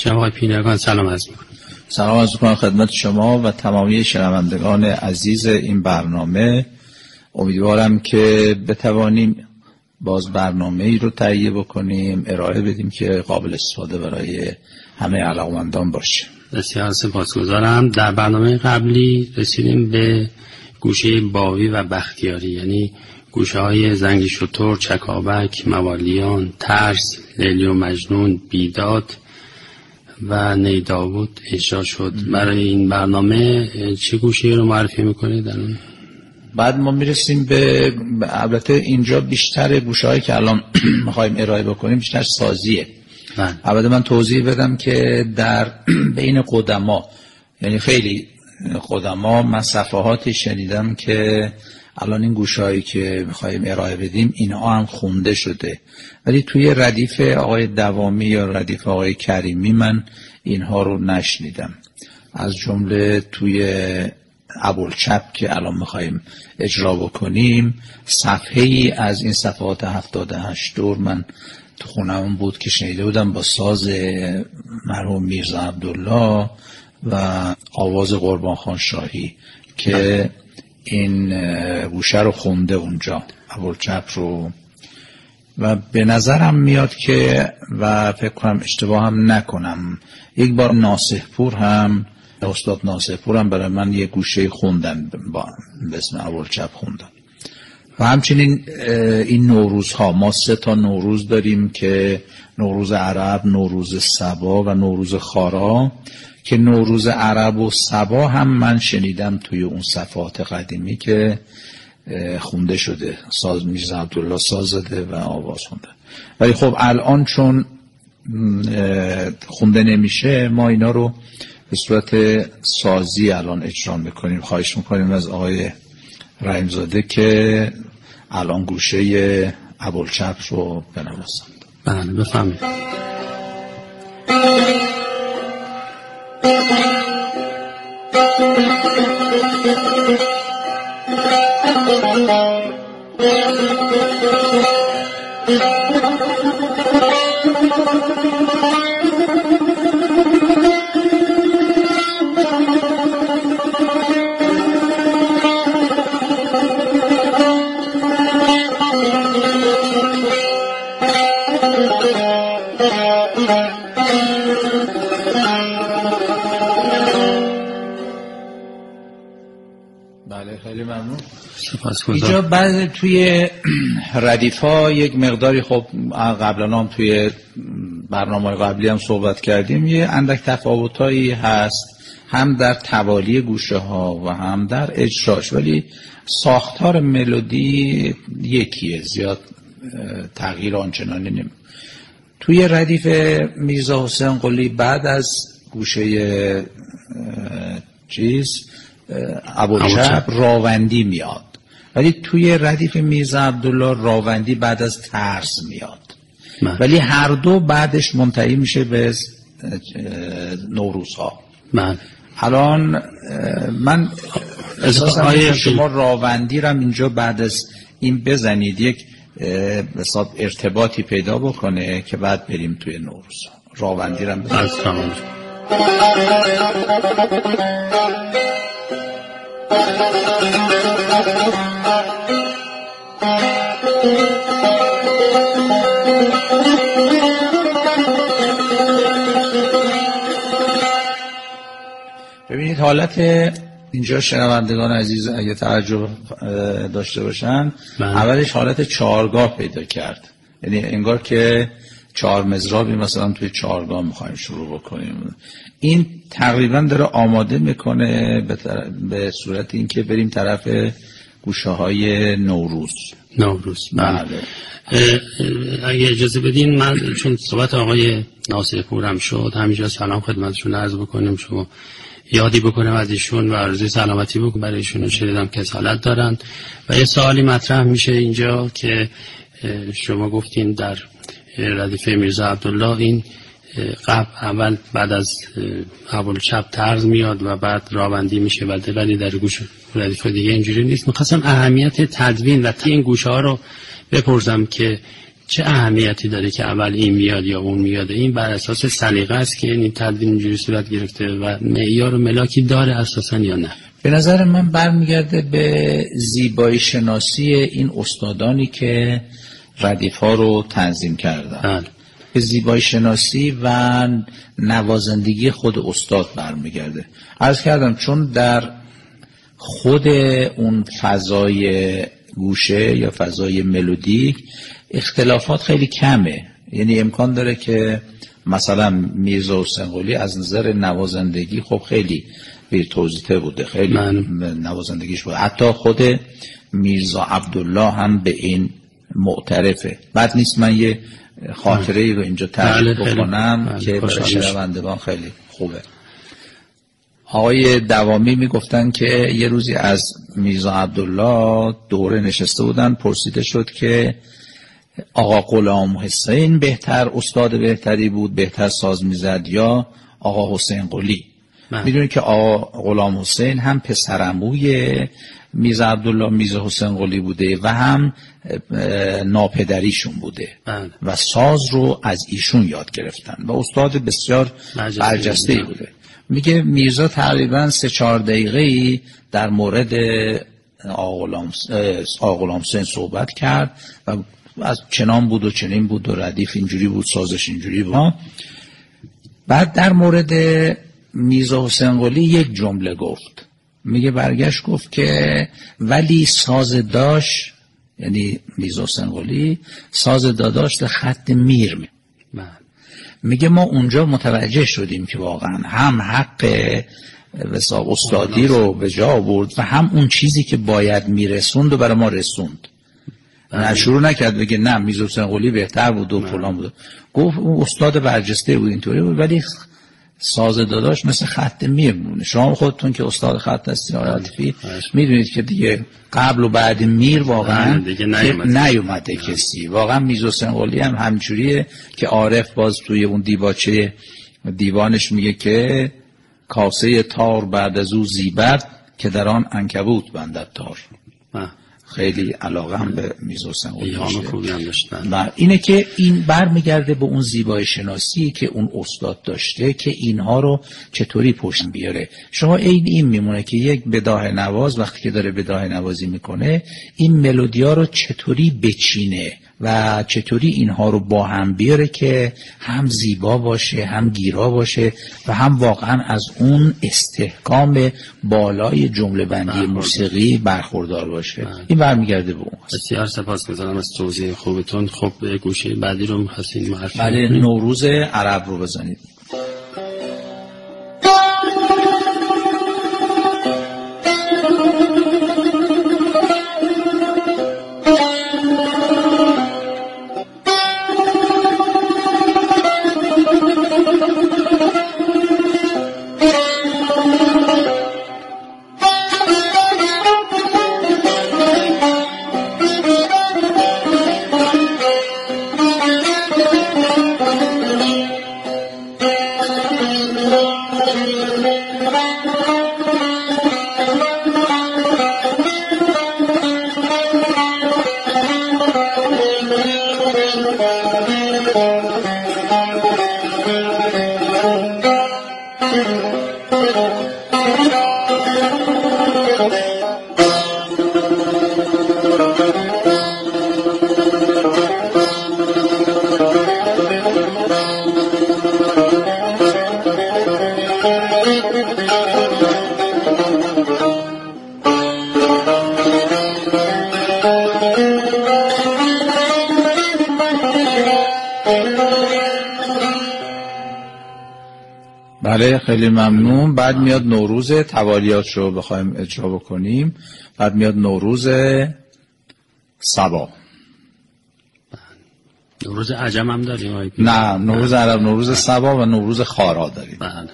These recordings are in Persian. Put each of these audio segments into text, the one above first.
جناب پینگان سلام عرض می‌کنم. سلام عرض می‌کنم خدمت شما و تمامی شنوندگان عزیز این برنامه. امیدوارم که بتوانیم باز برنامه‌ای رو تهیه بکنیم، ارائه بدیم که قابل استفاده برای همه علاقه‌مندان باشه. بسیار سپاسگزارم. در برنامه قبلی رسیدیم به گوشه باوی و بختیاری، یعنی گوشه‌های زنگ شتر، چکابک، موالیان، ترس، لیلی و مجنون، بیداد و نیداود اجرا شد. برای این برنامه چه گوشه‌ای رو معرفی می‌کنید در اون؟ بعد ما میرسیم به البته اینجا بیشتر گوشه‌هایی که الان می‌خوایم ارائه بکنیم بیشتر سازیه. البته من توضیح بدم که در بین قدما، یعنی خیلی قدما، من صفحاتی شنیدم که الان این گوشه‌هایی که می‌خوایم ارائه بدیم اینها هم خونده شده، ولی توی ردیف آقای دوامی یا ردیف آقای کریمی من اینها رو نشنیدم. از جمله توی ابوالچپ که الان می‌خوایم اجرا بکنیم، صفحه‌ای از این صفحات 78 دور من تو خونه‌ام بود که شنیده بودم با ساز مرحوم میرزا عبدالله و آواز قربان خان شاهی که این گوشه رو خونده اونجا، ابوالچپ رو. و به نظرم میاد که و فکر کنم اشتباه هم نکنم یک بار ناصحپور هم، استاد ناصحپور هم برای من یه گوشه خوندن به اسم ابوالچپ خوندن. و همچنین این نوروزها، ما 3 تا نوروز داریم که نوروز عرب، نوروز سبا و نوروز خارا، که نوروز عرب و سبا هم من شنیدم توی اون صفحات قدیمی که خونده شده، ساز میرزا عبدالله ساز زده و آواز خونده. ولی خب الان چون خونده نمیشه ما اینا رو به صورت سازی الان اجرا میکنیم. خواهش میکنیم از آقای رحیم‌زاده که الان گوشه ابوالچپ رو بنوازند. بله بفهمید. بله خیلی ممنون. اینجا بعد توی ردیفا یک مقداری، خب قبلا هم توی برنامه قبلی هم صحبت کردیم، یه اندک تفاوتایی هست هم در توالی گوشه ها و هم در اجراش، ولی ساختار ملودی یکیه، زیاد تغییر آنچنانی نمی. توی ردیف میرزا حسین قلی بعد از گوشه ابوالچپ راوندی میاد، ولی توی ردیف میرزا عبدالله راوندی بعد از ترس میاد، ولی هر دو بعدش منتهی میشه به نوروزها. الان من احساسم که شما راوندی رو اینجا بعد از این بزنید، یک حساب ارتباطی پیدا بکنه که بعد بریم توی نوروز. راوندی رو بزنید. ببینید حالت اینجا شنوندگان عزیز اگه تعجب داشته باشن، اولش حالت چهارگاه پیدا کرد، یعنی انگار که 4 مضرابی مثلا توی 4گاه میخوایم شروع بکنیم. این تقریبا داره آماده میکنه به صورت اینکه بریم طرف گوشه های نوروز. بله. اگه اجازه بدین من چون صحبت آقای ناصحپور هم شد، همینجا سلام خدمتشون عرض بکنیم، شما یادی بکنم از ایشون و آرزوی سلامتی بکنم برای ایشون. شنیدم کسالت دارن و یه سوالی مطرح میشه اینجا که شما گفتین در ردیف میرزا عبدالله این اول بعد از ابوالچپ طرز میاد و بعد راوندی میشه، ولی در گوش ردیف دیگه اینجوری نیست. میخواستم اهمیت تدوین و این گوشه ها رو بپرسم که چه اهمیتی داره که اول این میاد یا اون میاد؟ این بر اساس سلیقه است که این تدوین اینجوری صورت گرفته و معیار و ملاکی داره اساسا یا نه؟ به نظر من برمیگرده به زیبایی شناسی این استادانی که ردیف‌ها رو تنظیم کردن، به زیبایی شناسی و نوازندگی خود استاد برمیگرده. عرض کردم چون در خود اون فضای گوشه یا فضای ملودیک اختلافات خیلی کمه، یعنی امکان داره که مثلا میرزا حسین قلی از نظر نوازندگی خب خیلی ویرتوزیته بوده، خیلی نوازندگیش بوده، حتی خود میرزا عبدالله هم به این معترفه. بعد نیست من یه خاطره رو اینجا تعریف بکنم که برای شنوندگان خیلی خوبه. آقای دوامی میگفتن که یه روزی از میرزا عبدالله دوره نشسته بودن، پرسیده شد که آقا غلام حسین بهتر استاد بهتری بود، بهتر ساز میزد یا آقا حسین قلی؟ میدونید که آقا غلام حسین هم پسرعموی میرزا عبدالله میرزا حسین قلی بوده و هم ناپدریشون بوده و ساز رو از ایشون یاد گرفتن و استاد بسیار برجسته‌ای بوده. میگه میرزا تقریبا 3-4 دقیقه‌ای در مورد آقا غلام حسین صحبت کرد و از چنان بود و چنین بود و ردیف اینجوری بود، سازش اینجوری بود. بعد در مورد میرزا حسین قلی یک جمله گفت، میگه برگشت گفت که ولی ساز داشت، یعنی میرزا حسین قلی ساز داشت خط میر. میگه ما اونجا متوجه شدیم که واقعا هم حق استادی رو به جا آورد و هم اون چیزی که باید میرسوند و برای ما رسوند. نه شروع نکرد بگه نه میرزا حسین قلی بهتر بود و فلان بود، گفت اون استاد برجسته بود اینطوری بود ولی ساز داداش مثل خط میر مونه. شما خودتون که استاد خط هستین آقای عاطفی میدونید که دیگه قبل و بعد میر واقعا نیومده کسی. واقعا میرزا حسین قلی هم همینجوریه که عارف باز توی اون دیباچه دیوانش میگه که کاسه تار بعد از او زیبد که در آن عنکبوت بندد تار. خیلی علاقه هم به میرزا حسین قلی داشته و اینه که این برمیگرده به اون زیبایی شناسی که اون استاد داشته که اینها رو چطوری پشت بیاره. شما این میمونه که یک بداهه نواز وقتی که داره بداهه نوازی میکنه این ملودیا رو چطوری بچینه و چطوری اینها رو با هم بیاره که هم زیبا باشه، هم گیرا باشه و هم واقعا از اون استحکام بالای جمله بندی موسیقی برخوردار باشه. این برمیگرده به اون. بسیار سپاسگزارم از توضیح خوبتون. خب گوشه بعدی رو می‌خواستین معرفی کنید؟ بله، نوروز عرب رو بزنید. بله خیلی ممنون. بعد میاد نوروز توالیات رو بخوایم اجرا بکنیم. بعد میاد نوروز سبا. نوروز عجم هم داریم؟ نه، نوروز عرب، نوروز سبا و نوروز خارا داریم. بله.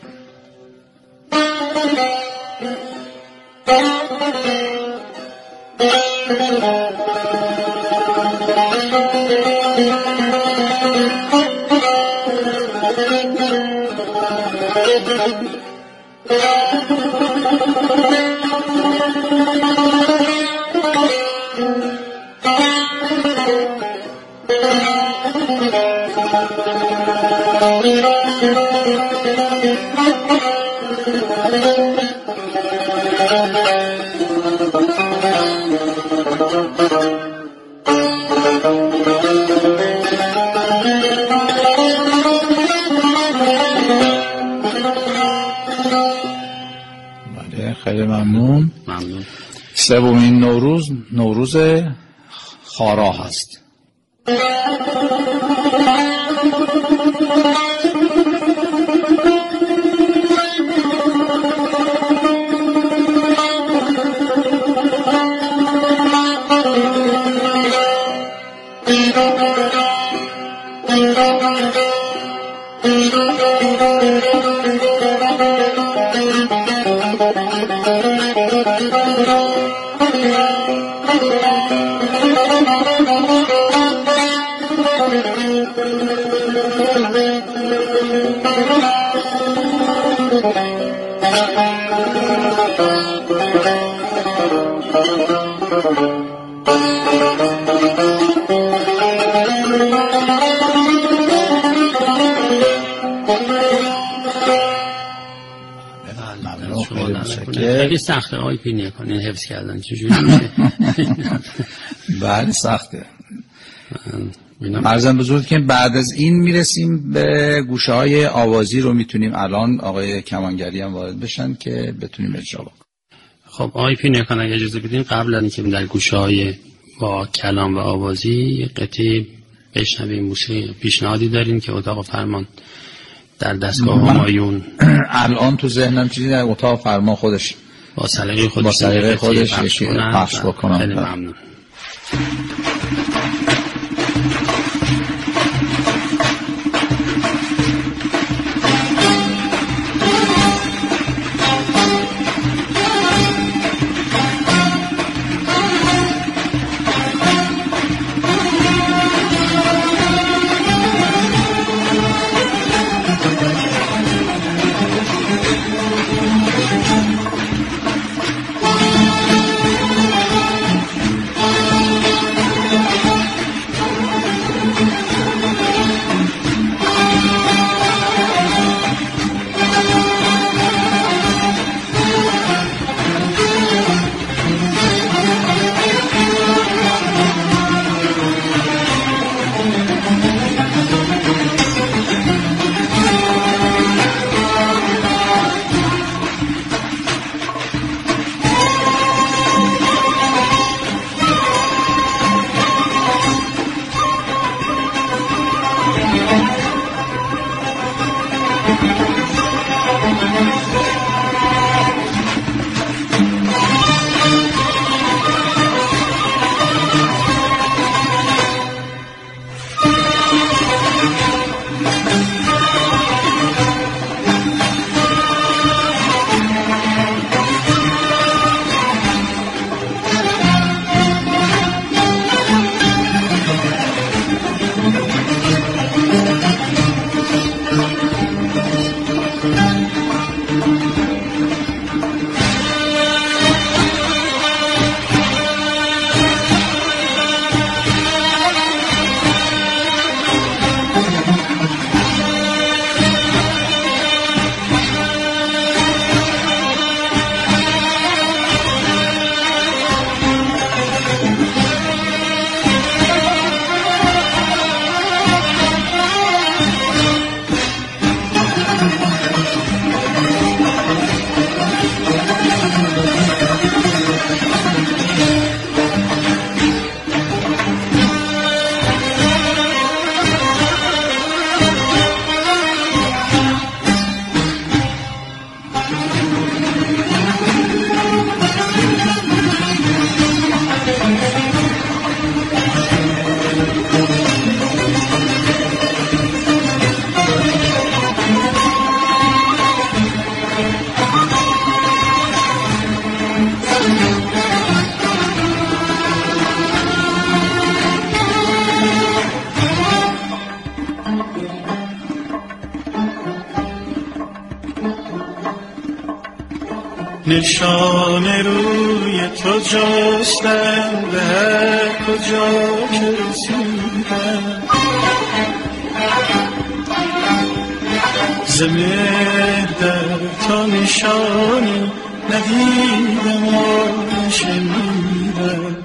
خیلی ممنون. سومین نوروز خارا هست. خیلی سخته آقای پینی کنین حفظ کردن چجوری میشه؟ بله سخته. عرضم بزرگ که بعد از این میرسیم به گوشه های آوازی رو میتونیم الان آقای کمانگری هم وارد بشن که بتونیم اجرا بکنیم. خب آقای پینی کن اگه اجازه بدین قبل از اینکه در گوشه های با کلام و آوازی قطعه بشنویم موسیقی پیشنهادی دارین که اتاق فرمان در دستگاه همایون الان تو ذهنم چیزی در اتاق فرمان خودش با سلیقه خودش پخش بکنم. خیلی ممنون. نشان روی تو جستم به هر کجا که رسیدم، زمیر در تو نشانی ندیدم و نشنیدم.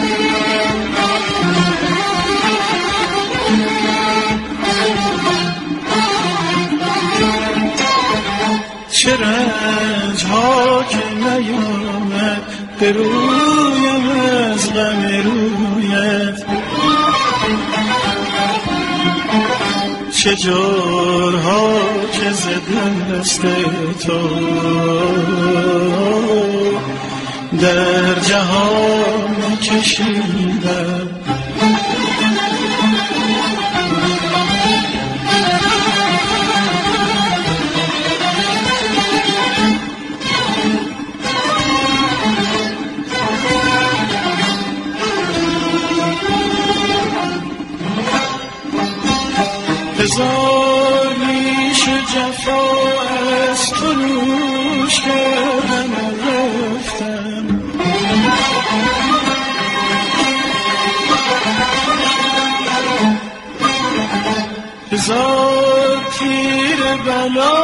چه رنج ها که نیامد به رویم از غم رویت، چه جورها که زدم دست تو در جهان کشیدم. هزار نیش جفا از تو نوش کردم و رفتم، هزار تیر بلا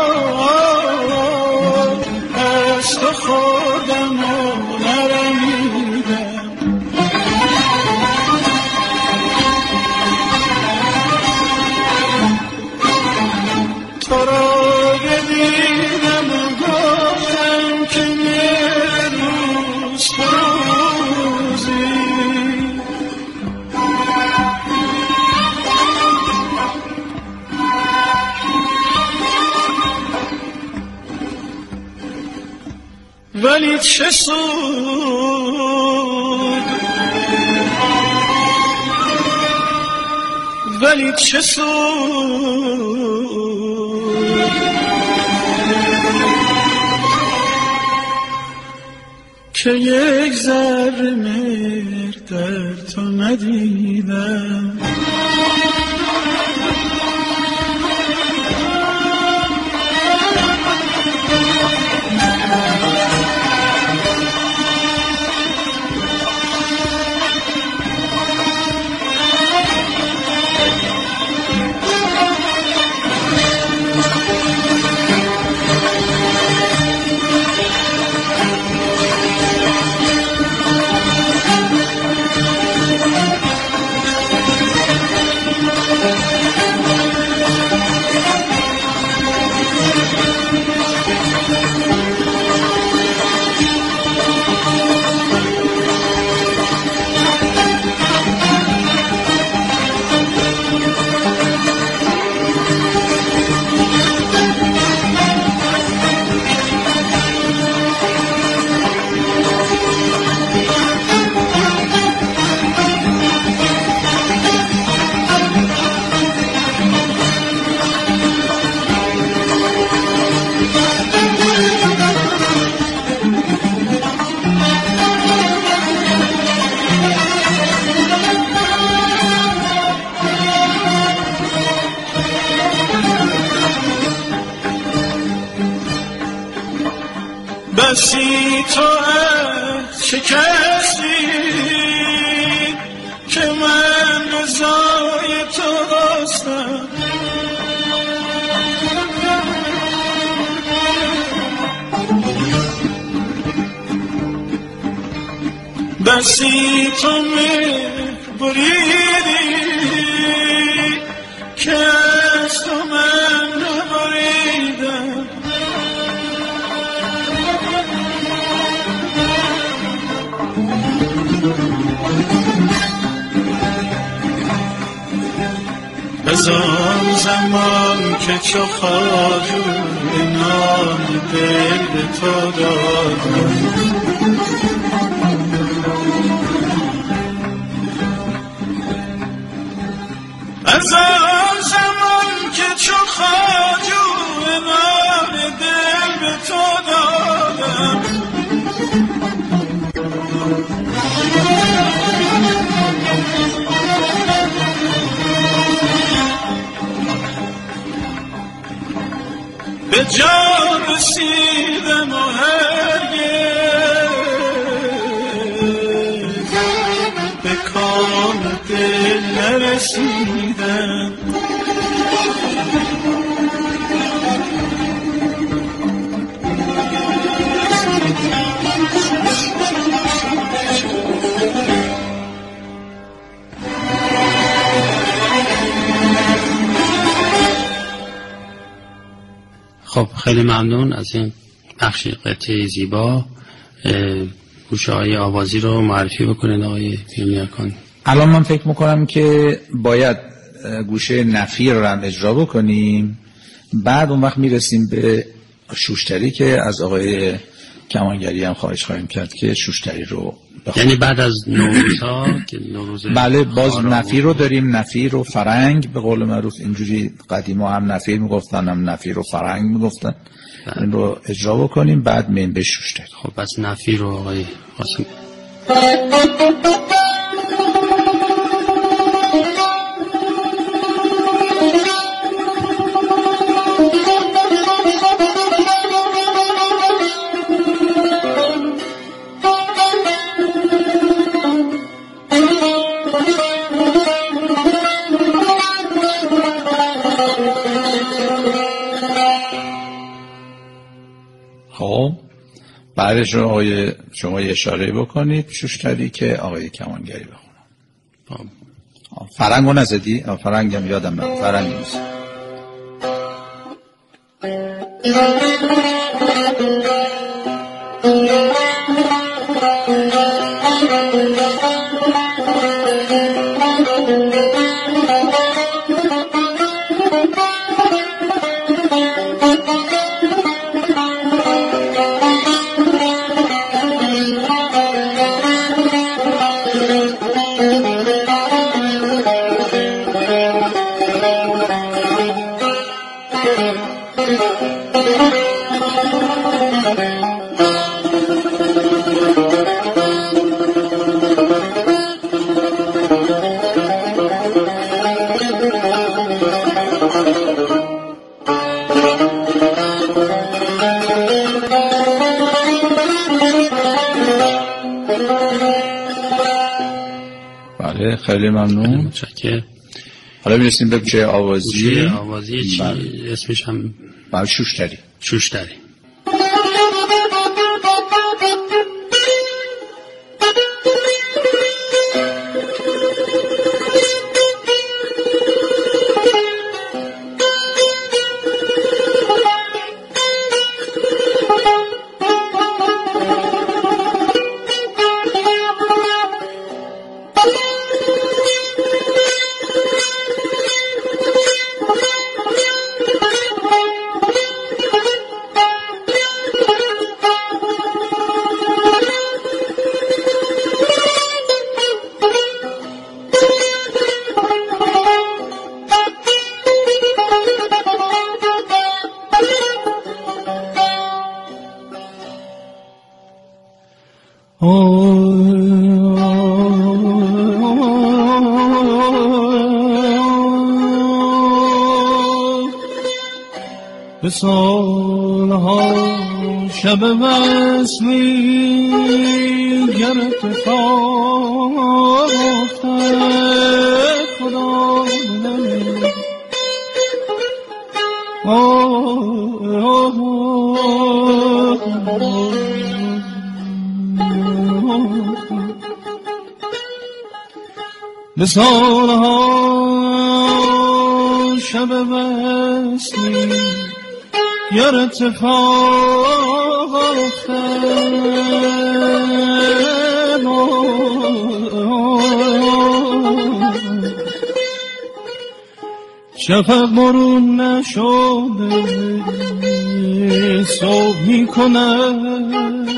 از تو خوردم و نرمیدم. تو را بدیدم و گفتم که روز روزی، ولی چه سود، ولی چه سود که یک ذره مهر در تو ندیدم. بسی تو شکستی که من رضای تو داشتم، بسی تو بریدی که از تو من نبریدم. از آن زمان که چو خواجو نام دل به تو دادم، از آن زمان که چو خواجو نام دل به تو دادم، به جان رسیدم و هرگز به کام دل نرسیدم. خب خیلی ممنون از این بخش قطعه زیبا. گوشه‌های آوازی رو معرفی بکنید آقای پیرنیاکان. الان من فکر میکنم که باید گوشه نفیر رو هم اجرا بکنیم، بعد اون وقت میرسیم به شوشتری که از آقای کمانگری هم خواهش خواهیم کرد که شوشتری رو یعنی بعد از نوروزها که نوروز بله باز نفیر رو داریم، نفیر و فرنگ به قول معروف. اینجوری قدیما هم نفیر میگفتن هم نفیر و فرنگ میگفتن. این رو اجرا بکنیم بعد میم به شوشتری. خب پس نفیر رو آقای قاسم. بعدش رو آقای شما اشاره بکنید شوشتری که آقای کمانگری بخونم. فرنگ رو نزدی؟ فرنگ هم یادم نمید. فرنگ نیست. بله خیلی ممنون. متشکرم. حالا میرسیم به گوشه آوازی. گوشه آوازی چی اسمش هم؟ بله شوشتری. شوشتری. به سالها شب وصلی گر اتفاق افتد خدا بدانه به سالها شب وصلی گر اتفاق افتد شفق برون نشده صبح می کند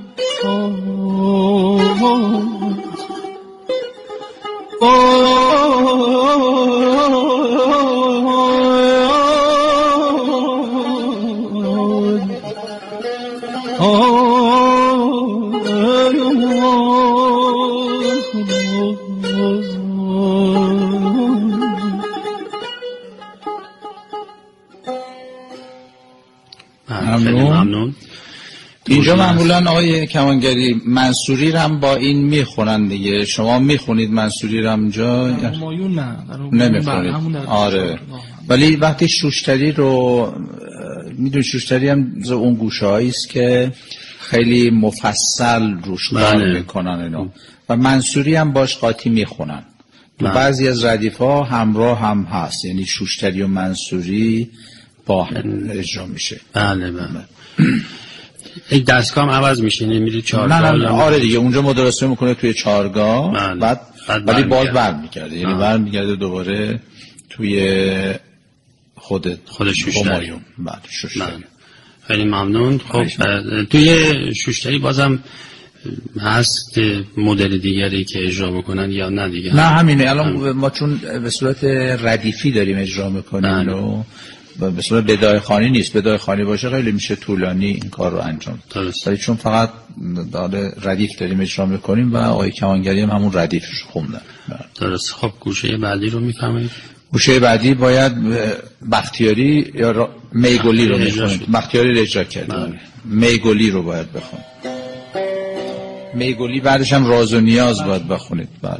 ممنون. اینجا معمولا آقای کمانگری منصوری رو هم با این میخونن دیگه. شما میخونید منصوری رو اینجا؟ نمیخونید. آره. ولی وقتی شوشتری رو میدونی شوشتری هم اون گوشه‌هایی است که خیلی مفصل روش کار میکنن اینا و منصوری هم باش قاطی میخونن. تو بعضی از ردیف‌ها همراه هم هست، یعنی شوشتری و منصوری با هم اجرا میشه. بله بله. یک دستگاه هم عوض میشه، نمیری چهارگاه؟ نه آره دیگه، اونجا مدرسه میکنه توی چهارگاه. بله. بعد ولی باز برمیگرده، یعنی برمیگرده دوباره توی خود شوشتری. بعد شوشتری. خیلی ممنون. خب توی شوشتری بازم هست مدل دیگری که اجرا بکنن یا نه دیگه؟ نه همینه. الان ما چون به صورت ردیفی داریم اجرا میکنیم و به صورت بدای خوانی نیست. بدای خوانی باشه خیلی میشه طولانی این کار رو انجام داد، ولی چون فقط داره ردیف داریم اجرا میکنیم و آقای کمانگری هم همون ردیفش خوندن. درست. خب گوشه بعدی رو میفهمید؟ گوشه بعدی باید بختیاری یا میگلی رو میخونید. بختیاری رو اجرا کرده، میگلی رو باید بخونید. میگلی بعدش هم راز و نیاز باید بخونید. بعد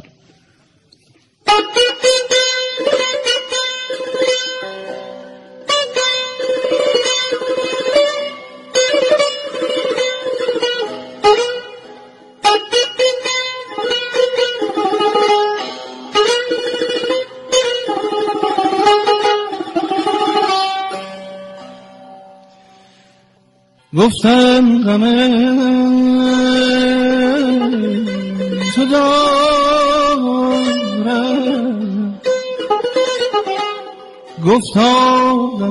گفتم غم تو دارم، گفتا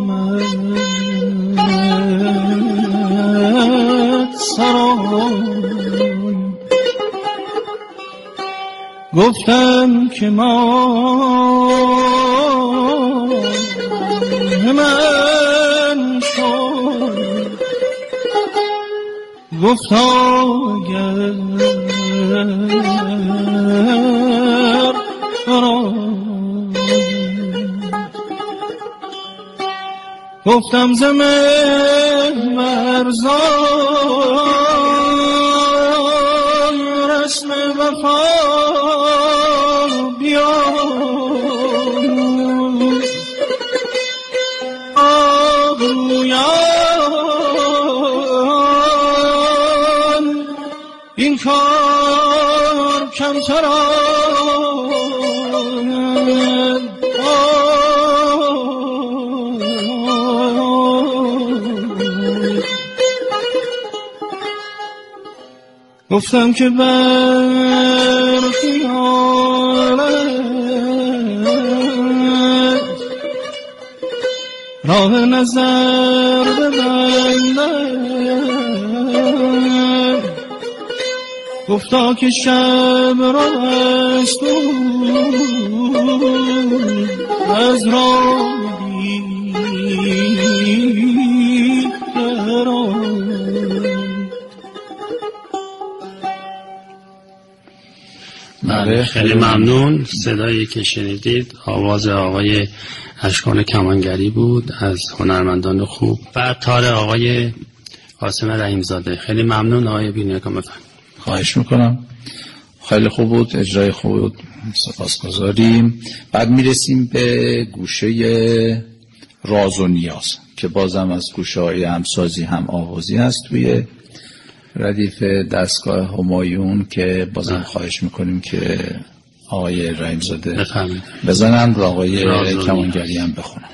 غمت سران، گفتم که من شد، گفتا گر گفتم زمین مرزان رسم وفا بیان، آبرویان این کار کمتر گفتم که بر خیالت راه نظر ببندم، گفتا که شب را است از راه خیلی ممنون. صدایی که شنیدید آواز آقای اشکان کمانگری بود از هنرمندان خوب و تار آقای قاسم رحیم‌زاده. خیلی ممنون آقای بینیاکان. خواهش میکنم، خیلی خوب بود، اجرای خوب بود، سپاسگزاریم. بعد میرسیم به گوشه راز و نیاز که بازم از گوشه های همسازی هم آوازی هست توی ردیف دستگاه همایون که بازم خواهش میکنیم که آقای رحیم‌زاده بزنن و آقای کمانگری هم بخونن.